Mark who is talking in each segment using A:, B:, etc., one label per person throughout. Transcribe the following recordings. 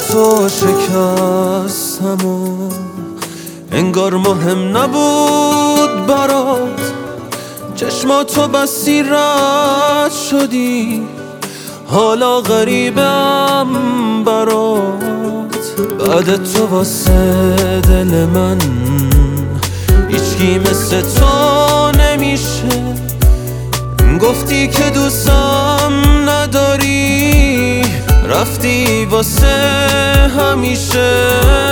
A: تو شکستم و انگار مهم نبود برات. چشماتو بستی رد شدی، حالا غریبم برات. بعد تو واسه دل من هیچکی مثل تو نمیشه. گفتی که دوستم نداری، رفتی واسه همیشه.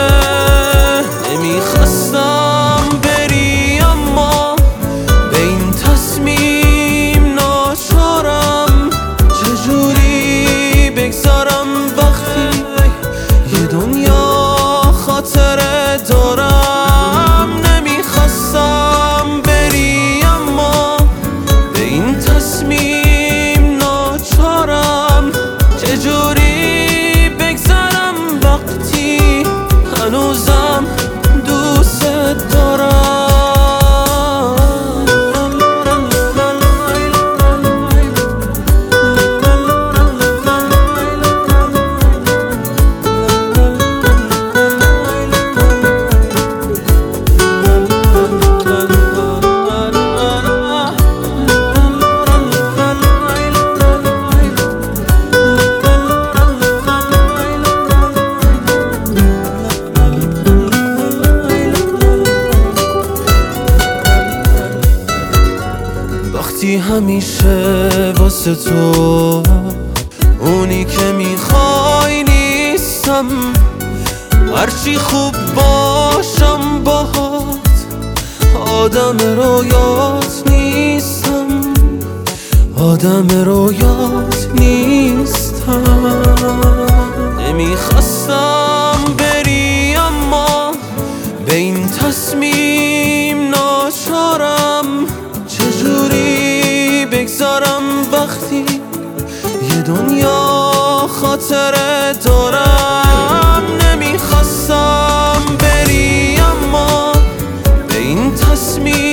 A: نمیخواستم بری اما به این تصمیم ناچارم. چجوری بگذارم وقتی یه دنیا خاطره دارم. نمیخواستم بری اما به این تصمیم ناچارم. چجوری بگذارم وقتی هنوزم دوست دارم. وقتی همیشه واسه تو اونی که میخوای نیستم. هرچی خوب باشم باهات آدم رویات نیستم. آدم رویات نیستم. نمیخواستم بری اما به این تصمیم ناچارم. چجوری بگذارم وقتی یه دنیا خاطره دارم. نمیخواستم بری اما به این تصمیم